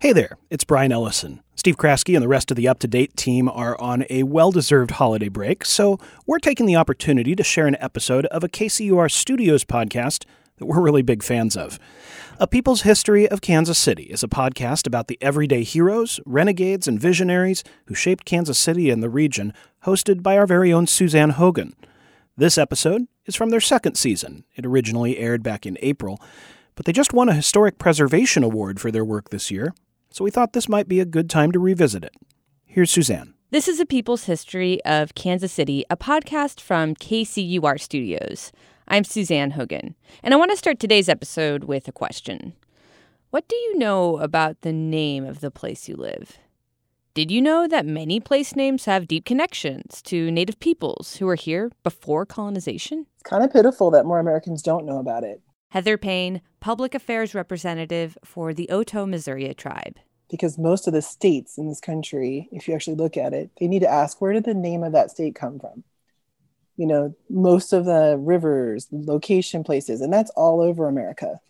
Hey there, it's Brian Ellison. Steve Kraske and the rest of the Up to Date team are on a well-deserved holiday break, so we're taking the opportunity to share an episode of a KCUR Studios podcast that we're really big fans of. A People's History of Kansas City is a podcast about the everyday heroes, renegades, and visionaries who shaped Kansas City and the region, hosted by our very own Suzanne Hogan. This episode is from their second season. It originally aired back in April, but they just won a Historic Preservation Award for their work this year, so we thought this might be a good time to revisit it. Here's Suzanne. This is A People's History of Kansas City, a podcast from KCUR Studios. I'm Suzanne Hogan, and I want to start today's episode with a question. What do you know about the name of the place you live? Did you know that many place names have deep connections to Native peoples who were here before colonization? It's kind of pitiful that more Americans don't know about it. Heather Payne, Public Affairs Representative for the Otoe-Missouri tribe. Because most of the states in this country, if you actually look at it, they need to ask, where did the name of that state come from? You know, most of the rivers, location places, and that's all over America.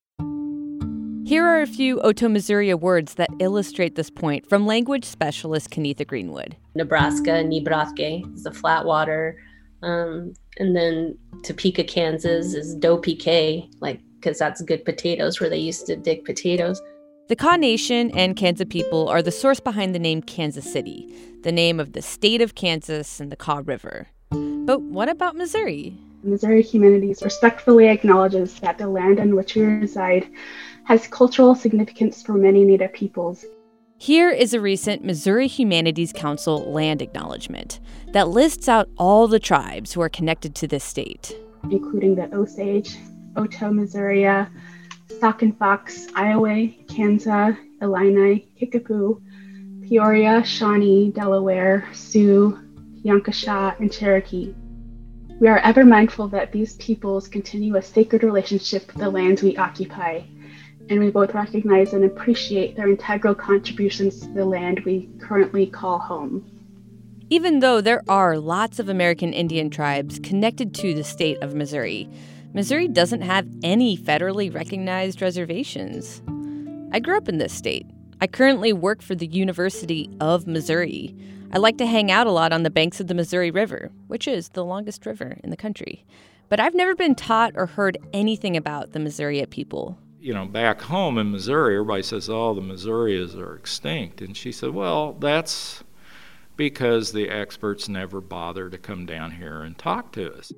Here are a few Otoe-Missouri words that illustrate this point from language specialist Kenetha Greenwood. Nebraska, Nebraska is the flat water. And then Topeka, Kansas is Dopeke, because that's good potatoes where they used to dig potatoes. The Kaw Nation and Kansas people are the source behind the name Kansas City, the name of the state of Kansas and the Kaw River. But what about Missouri? Missouri Humanities respectfully acknowledges that the land on which we reside has cultural significance for many Native peoples. Here is a recent Missouri Humanities Council land acknowledgement that lists out all the tribes who are connected to this state, including the Osage, Otoe-Missouri, Sauk and Fox, Iowa, Kansas, Illini, Kickapoo, Peoria, Shawnee, Delaware, Sioux, Yankasha, and Cherokee. We are ever mindful that these peoples continue a sacred relationship with the lands we occupy, and we both recognize and appreciate their integral contributions to the land we currently call home. Even though there are lots of American Indian tribes connected to the state of Missouri, Missouri doesn't have any federally recognized reservations. I grew up in this state. I currently work for the University of Missouri. I like to hang out a lot on the banks of the Missouri River, which is the longest river in the country. But I've never been taught or heard anything about the Missouri people. You know, back home in Missouri, everybody says, oh, the Missourians are extinct. And she said, well, that's because the experts never bother to come down here and talk to us.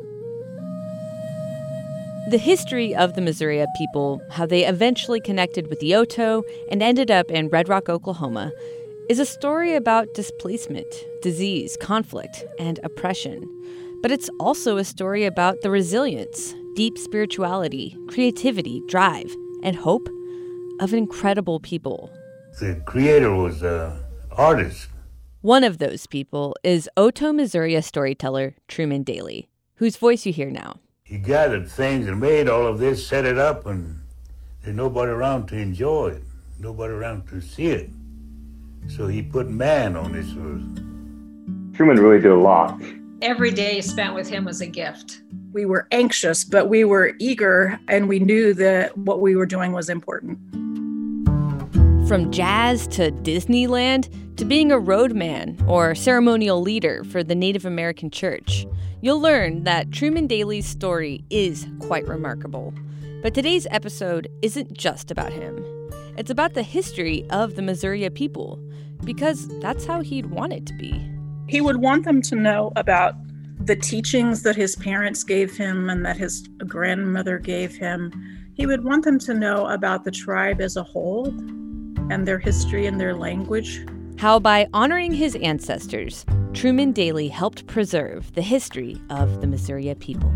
The history of the Missouri people, how they eventually connected with the Otoe and ended up in Red Rock, Oklahoma, is a story about displacement, disease, conflict, and oppression. But it's also a story about the resilience, deep spirituality, creativity, drive, and hope of an incredible people. The creator was an artist. One of those people is Otoe-Missouri storyteller Truman Daly, whose voice you hear now. He gathered things and made all of this, set it up, and there's nobody around to enjoy it, nobody around to see it. So he put man on this earth. Truman really did a lot. Every day spent with him was a gift. We were anxious, but we were eager, and we knew that what we were doing was important. From jazz to Disneyland to being a roadman or ceremonial leader for the Native American Church, you'll learn that Truman Daly's story is quite remarkable. But today's episode isn't just about him. It's about the history of the Missouri people, because that's how he'd want it to be. He would want them to know about the teachings that his parents gave him and that his grandmother gave him. He would want them to know about the tribe as a whole and their history and their language. How by honoring his ancestors, Truman Daly helped preserve the history of the Missouri people.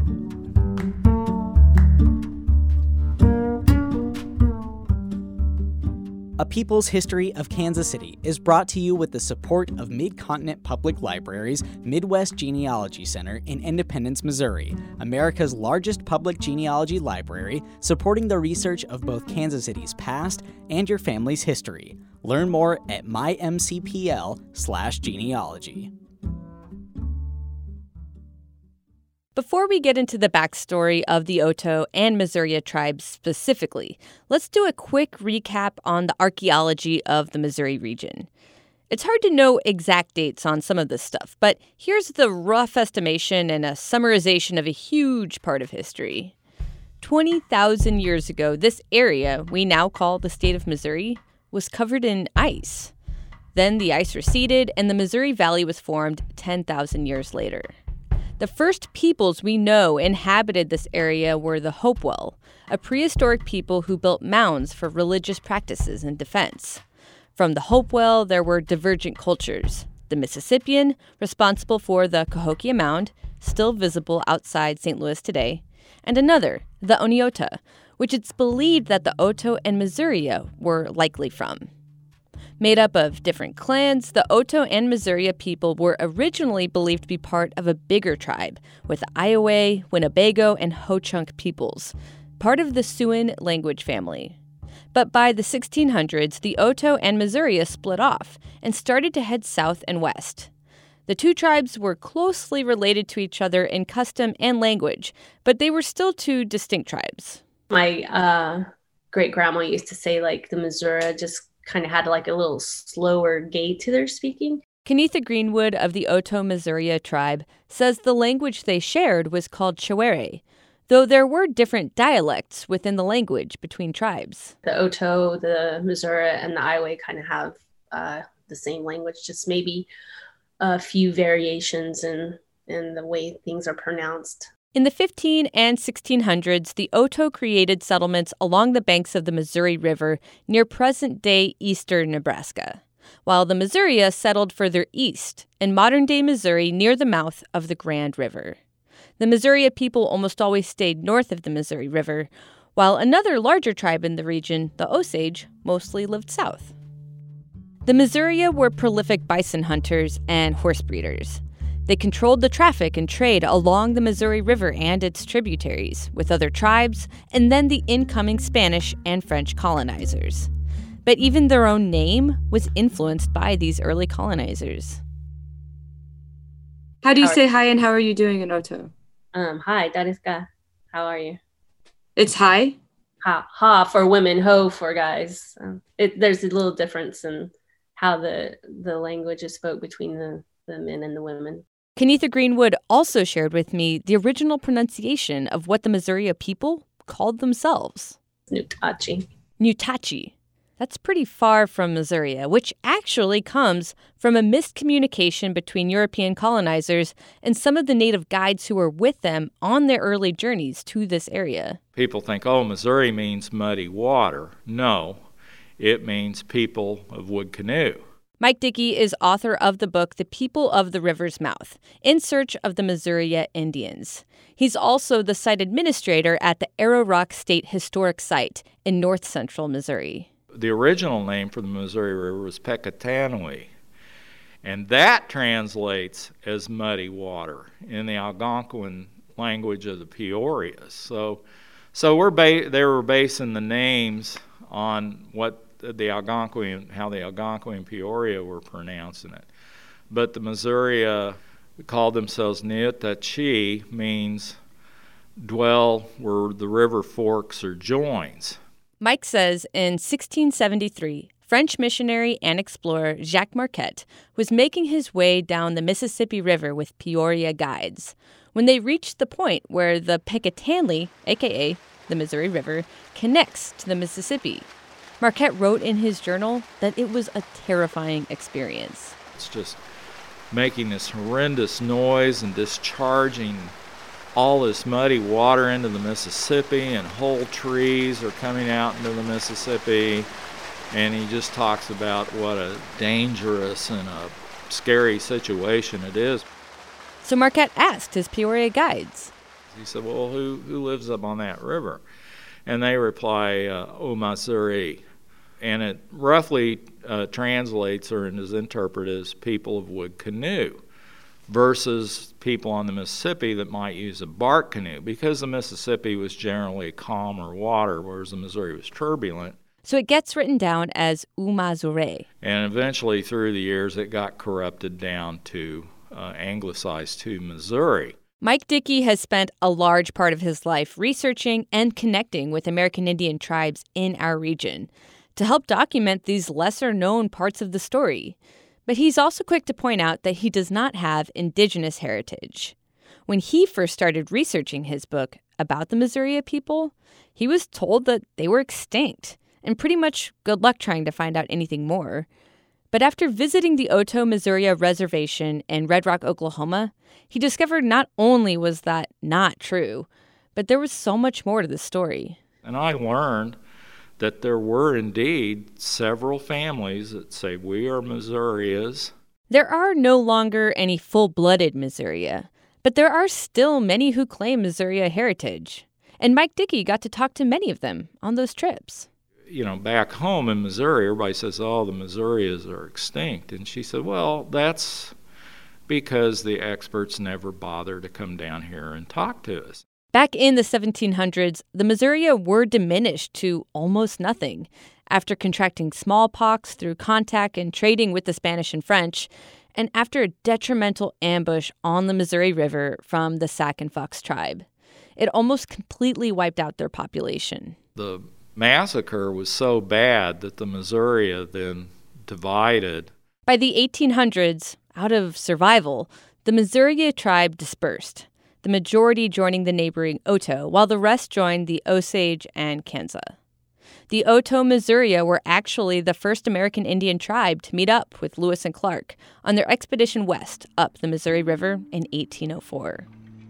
A People's History of Kansas City is brought to you with the support of Mid-Continent Public Library's Midwest Genealogy Center in Independence, Missouri, America's largest public genealogy library, supporting the research of both Kansas City's past and your family's history. Learn more at mymcpl/genealogy. Before we get into the backstory of the Oto and Missouri tribes specifically, let's do a quick recap on the archaeology of the Missouri region. It's hard to know exact dates on some of this stuff, but here's the rough estimation and a summarization of a huge part of history. 20,000 years ago, this area we now call the state of Missouri was covered in ice. Then the ice receded and the Missouri Valley was formed 10,000 years later. The first peoples we know inhabited this area were the Hopewell, a prehistoric people who built mounds for religious practices and defense. From the Hopewell, there were divergent cultures. The Mississippian, responsible for the Cahokia Mound, still visible outside St. Louis today, and another, the Oneota, which it's believed that the Oto and Missouri were likely from. Made up of different clans, the Oto and Missouri people were originally believed to be part of a bigger tribe, with the Iowa, Winnebago, and Ho-Chunk peoples, part of the Siouan language family. But by the 1600s, the Oto and Missouri split off and started to head south and west. The two tribes were closely related to each other in custom and language, but they were still two distinct tribes. My great-grandma used to say, like, the Missouri just kind of had like a little slower gait to their speaking. Kenetha Greenwood of the Oto Missouri tribe says the language they shared was called Chewere, though there were different dialects within the language between tribes. The Oto, the Missouri, and the Iowa kind of have the same language, just maybe a few variations in the way things are pronounced. In the 15 and 1600s, the Oto created settlements along the banks of the Missouri River near present-day eastern Nebraska, while the Missouri settled further east in modern-day Missouri near the mouth of the Grand River. The Missouri people almost always stayed north of the Missouri River, while another larger tribe in the region, the Osage, mostly lived south. The Missouri were prolific bison hunters and horse breeders. They controlled the traffic and trade along the Missouri River and its tributaries with other tribes and then the incoming Spanish and French colonizers. But even their own name was influenced by these early colonizers. How do you say hi and how are you doing in Oto? Hi, Dariska. How are you? It's hi? Ha for women, ho for guys. There's a little difference in how the language is spoke between the men and the women. Kenetha Greenwood also shared with me the original pronunciation of what the Missouri people called themselves. Nutachi. Nutachi. That's pretty far from Missouri, which actually comes from a miscommunication between European colonizers and some of the native guides who were with them on their early journeys to this area. People think, oh, Missouri means muddy water. No, it means people of wood canoe. Mike Dickey is author of the book The People of the River's Mouth, In Search of the Missouri Indians. He's also the site administrator at the Arrow Rock State Historic Site in north-central Missouri. The original name for the Missouri River was Pekatanui, and that translates as muddy water in the Algonquin language of the Peorias. So they were basing the names on what the Algonquin, how the Algonquin Peoria were pronouncing it. But the Missouri called themselves Neotachi, means dwell where the river forks or joins. Mike says in 1673, French missionary and explorer Jacques Marquette was making his way down the Mississippi River with Peoria guides when they reached the point where the Pekatanui, a.k.a. the Missouri River, connects to the Mississippi. Marquette wrote in his journal that it was a terrifying experience. It's just making this horrendous noise and discharging all this muddy water into the Mississippi, and whole trees are coming out into the Mississippi. And he just talks about what a dangerous and a scary situation it is. So Marquette asked his Peoria guides. He said, well, who lives up on that river? And they reply, O Missouri. And it roughly translates or is interpreted as people of wood canoe versus people on the Mississippi that might use a bark canoe, because the Mississippi was generally calmer water, whereas the Missouri was turbulent. So it gets written down as Umazure. And eventually, through the years, it got corrupted down to anglicized to Missouri. Mike Dickey has spent a large part of his life researching and connecting with American Indian tribes in our region to help document these lesser-known parts of the story. But he's also quick to point out that he does not have indigenous heritage. When he first started researching his book about the Missouri people, he was told that they were extinct, and pretty much good luck trying to find out anything more. But after visiting the Otoe Missouri Reservation in Red Rock, Oklahoma, he discovered not only was that not true, but there was so much more to the story. And I learned that there were indeed several families that say we are Missourias. There are no longer any full-blooded Missouria, but there are still many who claim Missouri heritage. And Mike Dickey got to talk to many of them on those trips. You know, back home in Missouri, everybody says, oh, the Missourias are extinct. And she said, well, that's because the experts never bother to come down here and talk to us. Back in the 1700s, the Missouri were diminished to almost nothing after contracting smallpox through contact and trading with the Spanish and French, and after a detrimental ambush on the Missouri River from the Sac and Fox tribe. It almost completely wiped out their population. The massacre was so bad that the Missouri then divided. By the 1800s, out of survival, the Missouri tribe dispersed, the majority joining the neighboring Otoe, while the rest joined the Osage and Kansa. The Otoe Missouri were actually the first American Indian tribe to meet up with Lewis and Clark on their expedition west up the Missouri River in 1804.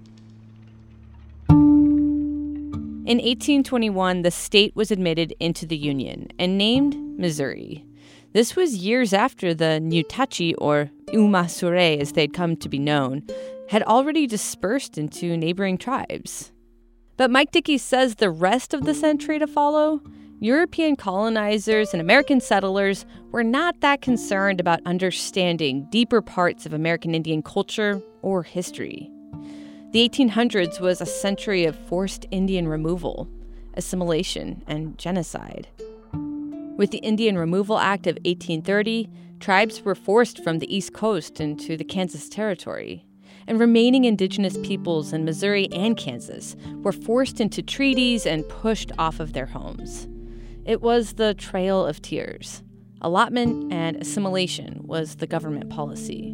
In 1821, the state was admitted into the Union and named Missouri. This was years after the Nutachi, or Umasure as they'd come to be known, had already dispersed into neighboring tribes. But Mike Dickey says the rest of the century to follow, European colonizers and American settlers were not that concerned about understanding deeper parts of American Indian culture or history. The 1800s was a century of forced Indian removal, assimilation, and genocide. With the Indian Removal Act of 1830, tribes were forced from the East Coast into the Kansas Territory, and remaining indigenous peoples in Missouri and Kansas were forced into treaties and pushed off of their homes. It was the Trail of Tears. Allotment and assimilation was the government policy.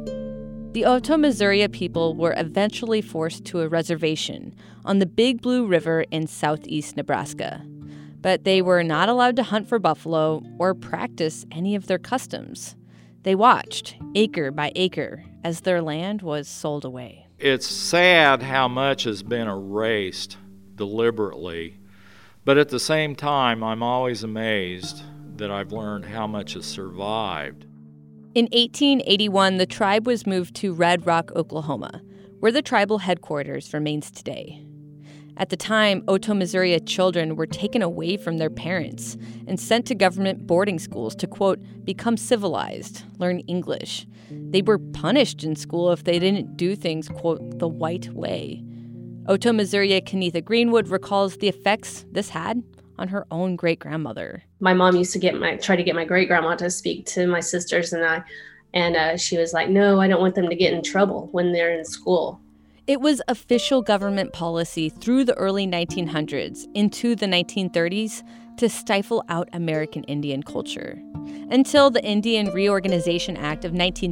The Otoe Missouri people were eventually forced to a reservation on the Big Blue River in southeast Nebraska. But they were not allowed to hunt for buffalo or practice any of their customs. They watched, acre by acre, as their land was sold away. It's sad how much has been erased deliberately, but at the same time, I'm always amazed that I've learned how much has survived. In 1881, the tribe was moved to Red Rock, Oklahoma, where the tribal headquarters remains today. At the time, Otoe Missouri children were taken away from their parents and sent to government boarding schools to, quote, become civilized, learn English. They were punished in school if they didn't do things, quote, the white way. Otoe Missouri Kenetha Greenwood recalls the effects this had on her own great-grandmother. My mom used to try to get my great-grandma to speak to my sisters and I, and she was like, no, I don't want them to get in trouble when they're in school. It was official government policy through the early 1900s into the 1930s to stifle out American Indian culture, until the Indian Reorganization Act of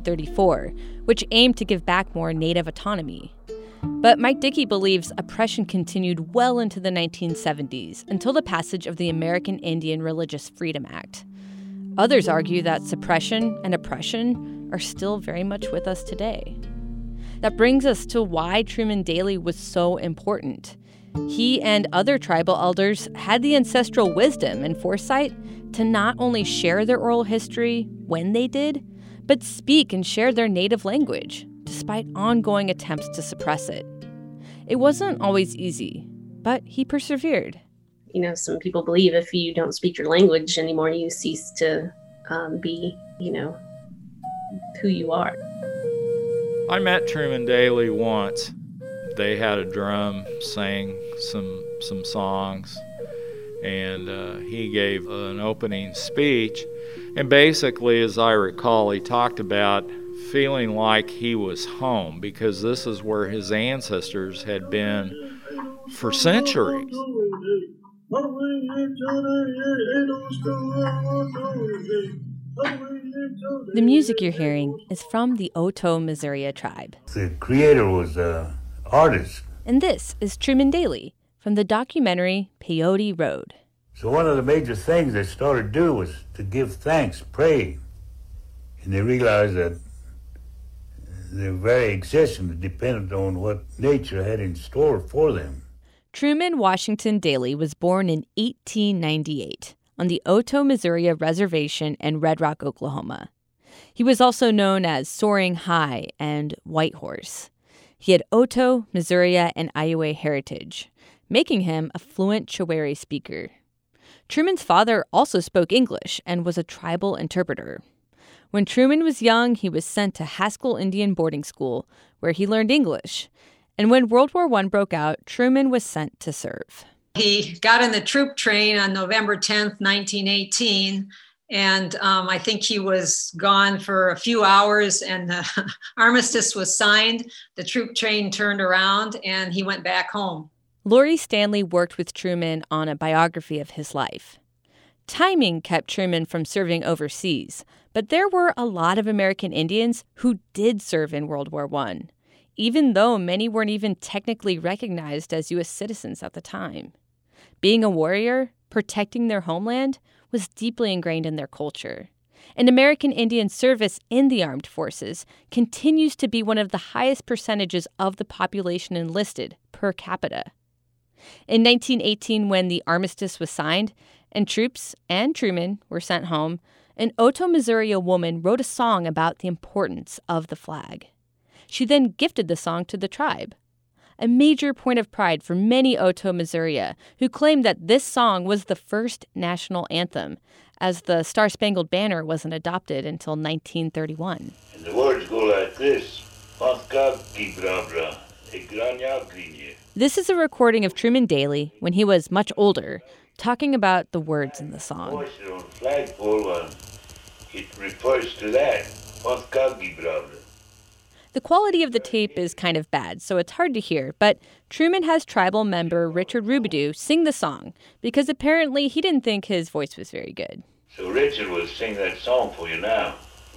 1934, which aimed to give back more Native autonomy. But Mike Dickey believes oppression continued well into the 1970s until the passage of the American Indian Religious Freedom Act. Others argue that suppression and oppression are still very much with us today. That brings us to why Truman Daly was so important. He and other tribal elders had the ancestral wisdom and foresight to not only share their oral history when they did, but speak and share their native language, despite ongoing attempts to suppress it. It wasn't always easy, but he persevered. You know, some people believe if you don't speak your language anymore, you cease to be, who you are. I met Truman Daly once. They had a drum, sang some songs, and he gave an opening speech. And basically, as I recall, he talked about feeling like he was home, because this is where his ancestors had been for centuries. The music you're hearing is from the Otoe Missouri tribe. The creator was an artist. And this is Truman Daly from the documentary Peyote Road. So one of the major things they started to do was to give thanks, pray. And they realized that their very existence depended on what nature had in store for them. Truman Washington Daly was born in 1898 on the Otoe Missouri Reservation in Red Rock, Oklahoma. He was also known as Soaring High and White Horse. He had Otoe, Missouri, and Iowa heritage, making him a fluent Chewere speaker. Truman's father also spoke English and was a tribal interpreter. When Truman was young, he was sent to Haskell Indian Boarding School, where he learned English. And when World War I broke out, Truman was sent to serve. He got in the troop train on November 10th, 1918, and I think he was gone for a few hours, and the armistice was signed. The troop train turned around, and he went back home. Lori Stanley worked with Truman on a biography of his life. Timing kept Truman from serving overseas, but there were a lot of American Indians who did serve in World War I, even though many weren't even technically recognized as U.S. citizens at the time. Being a warrior, protecting their homeland, was deeply ingrained in their culture. And American Indian service in the armed forces continues to be one of the highest percentages of the population enlisted per capita. In 1918, when the armistice was signed and troops and Truman were sent home, an Otoe, Missouri woman wrote a song about the importance of the flag. She then gifted the song to the tribe, a major point of pride for many Otoe, Missouri, who claimed that this song was the first national anthem, as the Star-Spangled Banner wasn't adopted until 1931. And the words go like this. This is a recording of Truman Daly when he was much older, talking about the words in the song. It refers to that. The quality of the tape is kind of bad, so it's hard to hear, but Truman has tribal member Richard Rubidoux sing the song because apparently he didn't think his voice was very good. So Richard will sing that song for you now.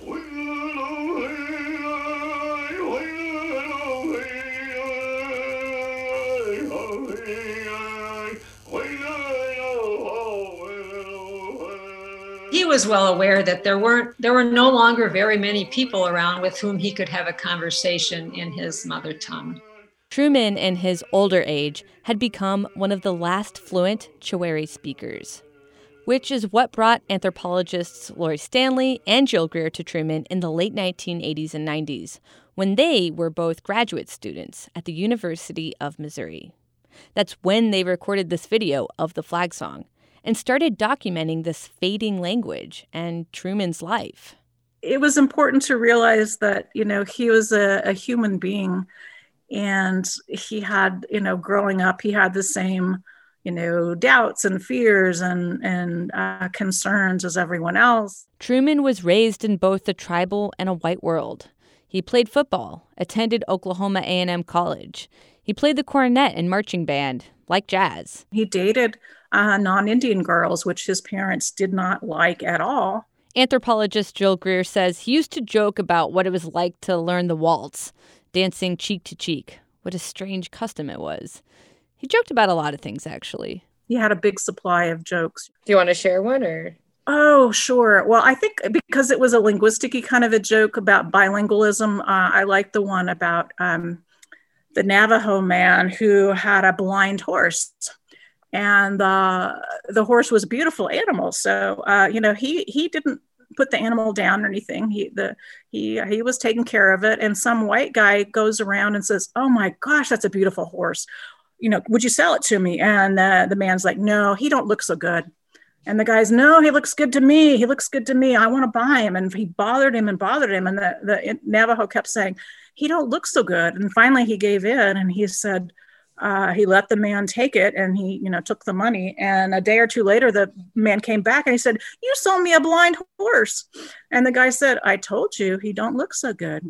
He was well aware that there were no longer very many people around with whom he could have a conversation in his mother tongue. Truman, in his older age, had become one of the last fluent Chewere speakers, which is what brought anthropologists Lori Stanley and Jill Greer to Truman in the late 1980s and 90s, when they were both graduate students at the University of Missouri. That's when they recorded this video of the flag song and started documenting this fading language and Truman's life. It was important to realize that, he was a human being, and he had, growing up, he had the same, doubts and fears and concerns as everyone else. Truman was raised in both the tribal and a white world. He played football, attended Oklahoma A&M College. He played the cornet and marching band, like jazz. He dated non-Indian girls, which his parents did not like at all. Anthropologist Jill Greer says he used to joke about what it was like to learn the waltz, dancing cheek to cheek. What a strange custom it was. He joked about a lot of things, actually. He had a big supply of jokes. Do you want to share one, or? Oh, sure. Well, I think because it was a linguistic-y kind of a joke about bilingualism, I like the one about the Navajo man who had a blind horse. And the horse was a beautiful animal. So, he didn't put the animal down or anything. He was taking care of it. And some white guy goes around and says, "Oh my gosh, that's a beautiful horse. Would you sell it to me?" And the man's like, "No, he don't look so good." And the guy's, "No, he looks good to me. He looks good to me. I want to buy him." And he bothered him. And the Navajo kept saying, "He don't look so good." And finally he gave in and he said, He let the man take it, and he, took the money. And a day or two later, the man came back and he said, "You sold me a blind horse." And the guy said, "I told you, he don't look so good."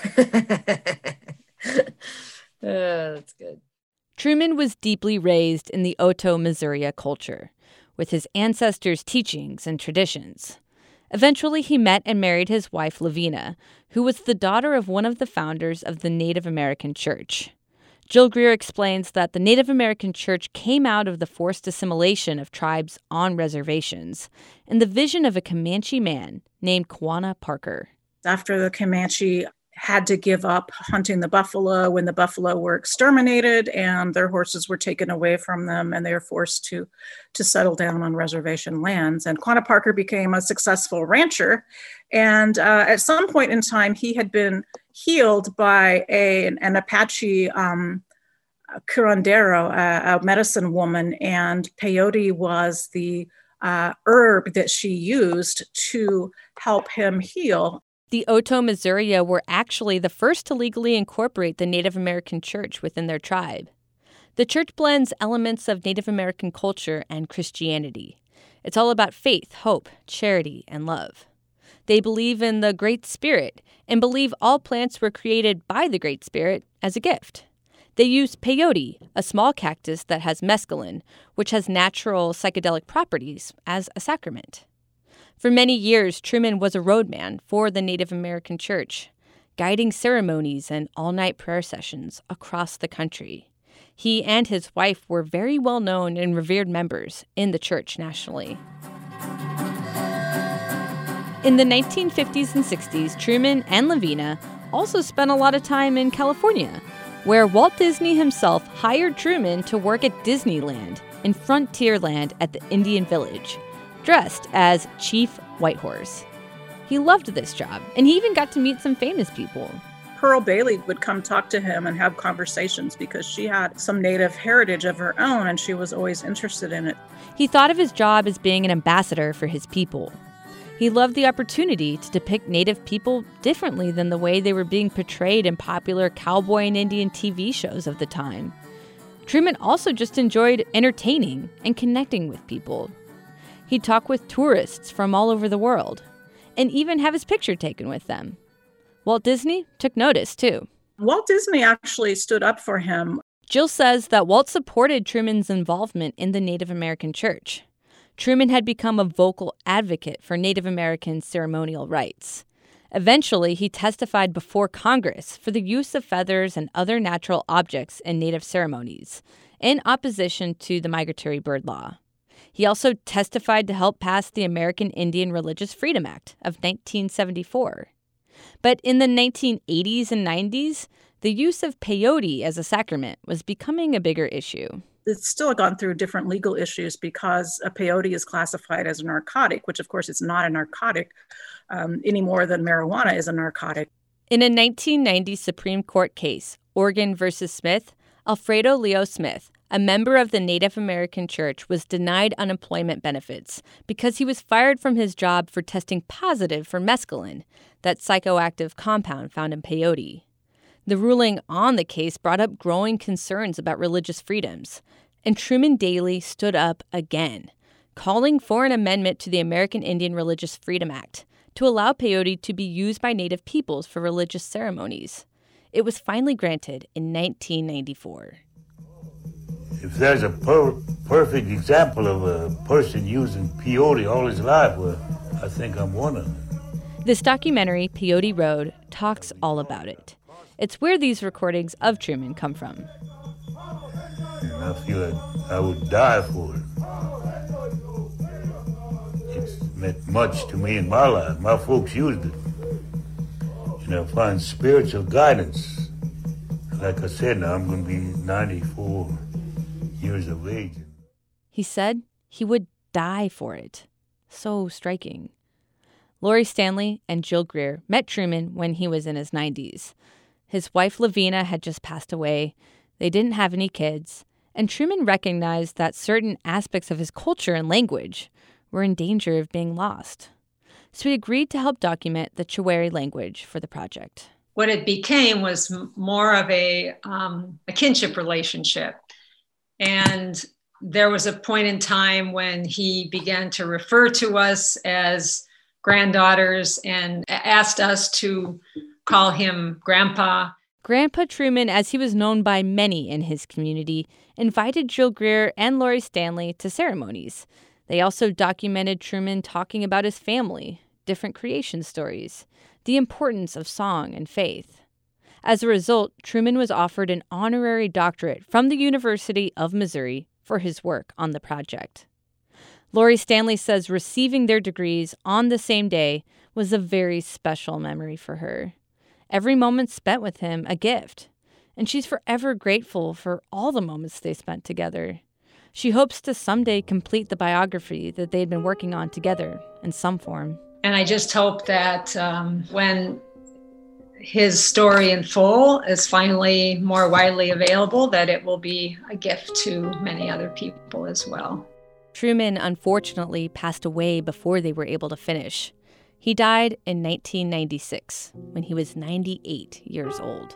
That's good. Truman was deeply raised in the Otoe, Missouri culture, with his ancestors' teachings and traditions. Eventually, he met and married his wife, Lavina, who was the daughter of one of the founders of the Native American Church. Jill Greer explains that the Native American Church came out of the forced assimilation of tribes on reservations and the vision of a Comanche man named Quanah Parker. After the Comanche had to give up hunting the buffalo when the buffalo were exterminated and their horses were taken away from them, and they were forced to settle down on reservation lands. And Quanah Parker became a successful rancher. And at some point in time, he had been healed by an Apache curandero, a medicine woman, and peyote was the herb that she used to help him heal. The Otoe, Missouri were actually the first to legally incorporate the Native American Church within their tribe. The church blends elements of Native American culture and Christianity. It's all about faith, hope, charity, and love. They believe in the Great Spirit and believe all plants were created by the Great Spirit as a gift. They use peyote, a small cactus that has mescaline, which has natural psychedelic properties, as a sacrament. For many years, Truman was a roadman for the Native American Church, guiding ceremonies and all-night prayer sessions across the country. He and his wife were very well-known and revered members in the church nationally. In the 1950s and 60s, Truman and Lavina also spent a lot of time in California, where Walt Disney himself hired Truman to work at Disneyland in Frontierland at the Indian Village, dressed as Chief Whitehorse. He loved this job, and he even got to meet some famous people. Pearl Bailey would come talk to him and have conversations because she had some Native heritage of her own, and she was always interested in it. He thought of his job as being an ambassador for his people. He loved the opportunity to depict Native people differently than the way they were being portrayed in popular cowboy and Indian TV shows of the time. Truman also just enjoyed entertaining and connecting with people. He'd talk with tourists from all over the world, and even have his picture taken with them. Walt Disney took notice, too. Walt Disney actually stood up for him. Jill says that Walt supported Truman's involvement in the Native American Church. Truman had become a vocal advocate for Native American ceremonial rites. Eventually, he testified before Congress for the use of feathers and other natural objects in Native ceremonies, in opposition to the Migratory Bird Law. He also testified to help pass the American Indian Religious Freedom Act of 1974. But in the 1980s and 90s, the use of peyote as a sacrament was becoming a bigger issue. It's still gone through different legal issues because a peyote is classified as a narcotic, which of course is not a narcotic any more than marijuana is a narcotic. In a 1990 Supreme Court case, Oregon versus Smith, Alfredo Leo Smith, a member of the Native American Church, was denied unemployment benefits because he was fired from his job for testing positive for mescaline, that psychoactive compound found in peyote. The ruling on the case brought up growing concerns about religious freedoms, and Truman Daly stood up again, calling for an amendment to the American Indian Religious Freedom Act to allow peyote to be used by Native peoples for religious ceremonies. It was finally granted in 1994. If there's a perfect example of a person using peyote all his life, well, I think I'm one of them. This documentary, Peyote Road, talks all about it. It's where these recordings of Truman come from. And I feel like I would die for it. It's meant much to me in my life. My folks used it. And I find spiritual guidance. Like I said, now I'm going to be 94 years of age. He said he would die for it. So striking. Lori Stanley and Jill Greer met Truman when he was in his 90s. His wife Lavina had just passed away. They didn't have any kids. And Truman recognized that certain aspects of his culture and language were in danger of being lost. So he agreed to help document the Chewari language for the project. what it became was more of a kinship relationship. And there was a point in time when he began to refer to us as granddaughters and asked us to call him Grandpa. Grandpa Truman, as he was known by many in his community, invited Jill Greer and Lori Stanley to ceremonies. They also documented Truman talking about his family, different creation stories, the importance of song and faith. As a result, Truman was offered an honorary doctorate from the University of Missouri for his work on the project. Lori Stanley says receiving their degrees on the same day was a very special memory for her. Every moment spent with him a gift, and she's forever grateful for all the moments they spent together. She hopes to someday complete the biography that they'd been working on together in some form. And I just hope that when his story in full is finally more widely available, that it will be a gift to many other people as well. Truman unfortunately passed away before they were able to finish. He died in 1996 when he was 98 years old.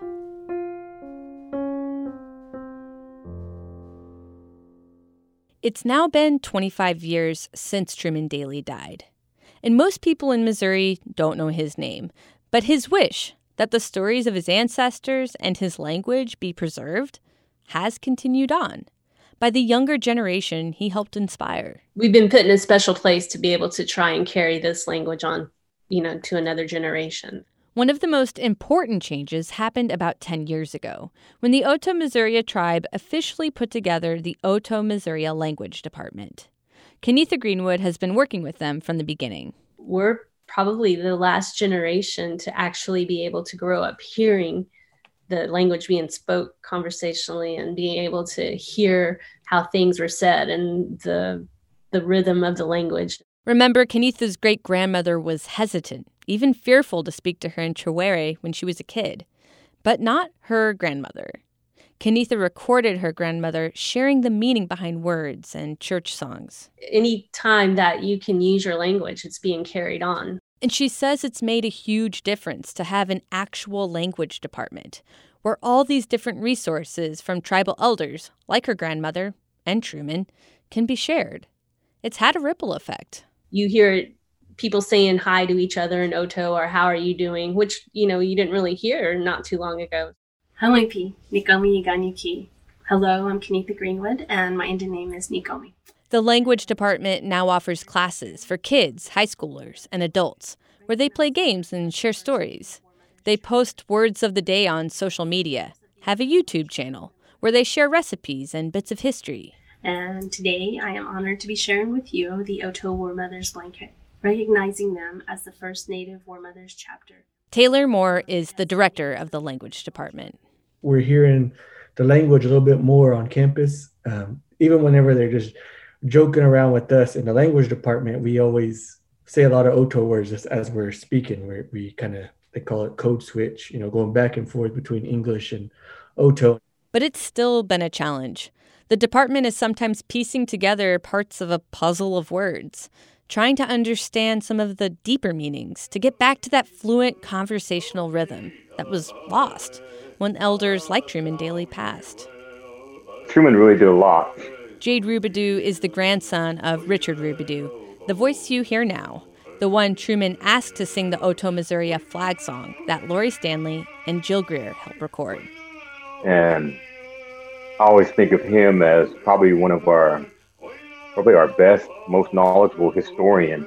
It's now been 25 years since Truman Daly died. And most people in Missouri don't know his name, but his wish that the stories of his ancestors and his language be preserved has continued on by the younger generation he helped inspire. We've been put in a special place to be able to try and carry this language on, to another generation. One of the most important changes happened about 10 years ago, when the Otoe-Missouri tribe officially put together the Otoe-Missouri Language Department. Kenetha Greenwood has been working with them from the beginning. We're probably the last generation to actually be able to grow up hearing the language being spoke conversationally and being able to hear how things were said and the rhythm of the language. Remember, Kenetha's great-grandmother was hesitant, even fearful to speak to her in Chewere when she was a kid, but not her grandmother. Kenetha recorded her grandmother sharing the meaning behind words and church songs. Any time that you can use your language, it's being carried on. And she says it's made a huge difference to have an actual language department where all these different resources from tribal elders, like her grandmother and Truman, can be shared. It's had a ripple effect. You hear people saying hi to each other in Otoe or how are you doing, which, you didn't really hear not too long ago. Hawaipi, Nikomi Iganyuki. Hello, I'm Kenetha Greenwood, and my Indian name is Nikomi. The language department now offers classes for kids, high schoolers, and adults, where they play games and share stories. They post words of the day on social media, have a YouTube channel, where they share recipes and bits of history. And today I am honored to be sharing with you the Otoe War Mothers blanket, recognizing them as the first Native War Mothers chapter. Taylor Moore is the director of the language department. We're hearing the language a little bit more on campus. Even whenever they're just joking around with us in the language department, we always say a lot of Otoe words just as we're speaking. We kind of, they call it code switch, going back and forth between English and Otoe. But it's still been a challenge. The department is sometimes piecing together parts of a puzzle of words, trying to understand some of the deeper meanings to get back to that fluent conversational rhythm that was lost when elders like Truman Daly passed. Truman really did a lot. Jade Robidoux is the grandson of Richard Robidoux, the voice you hear now, the one Truman asked to sing the Otoe-Missouri flag song that Lori Stanley and Jill Greer helped record. And I always think of him as probably one of our best, most knowledgeable historian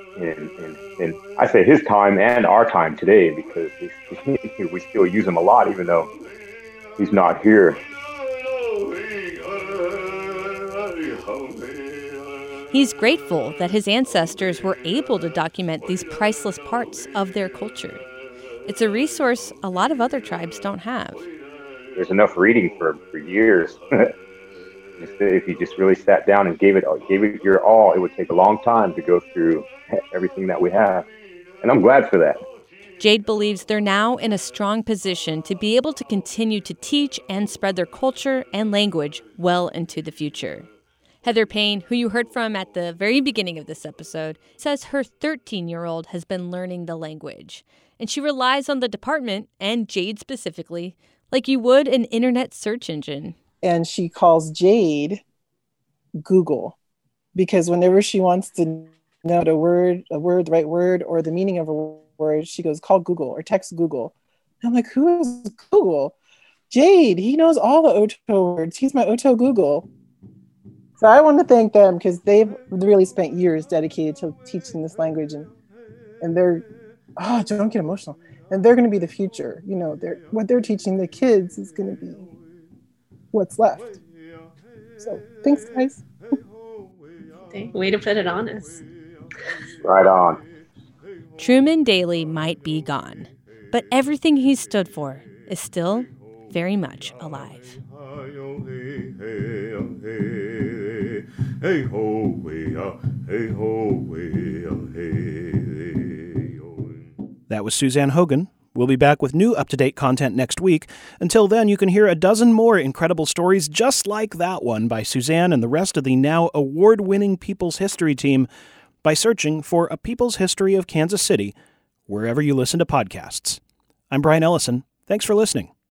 in I say his time and our time today, because we still use him a lot, even though he's not here. He's grateful that his ancestors were able to document these priceless parts of their culture. It's a resource a lot of other tribes don't have. There's enough reading for years. If you just really sat down and gave it your all, it would take a long time to go through everything that we have. And I'm glad for that. Jade believes they're now in a strong position to be able to continue to teach and spread their culture and language well into the future. Heather Payne, who you heard from at the very beginning of this episode, says her 13-year-old has been learning the language, and she relies on the department, and Jade specifically, like you would an internet search engine. And she calls Jade Google, because whenever she wants to know the right word, or the meaning of a word, she goes, call Google or text Google. And I'm like, who is Google? Jade, he knows all the Oto words. He's my Oto Google. So I want to thank them, because they've really spent years dedicated to teaching this language, and they're, don't get emotional. And they're going to be the future. You know, what they're teaching the kids is going to be what's left. So thanks, guys. Way to put it on us. Right on. Truman Daly might be gone, but everything he stood for is still very much alive. That was Suzanne Hogan. We'll be back with new up-to-date content next week. Until then, you can hear a dozen more incredible stories just like that one by Suzanne and the rest of the now award-winning People's History team by searching for A People's History of Kansas City wherever you listen to podcasts. I'm Brian Ellison. Thanks for listening.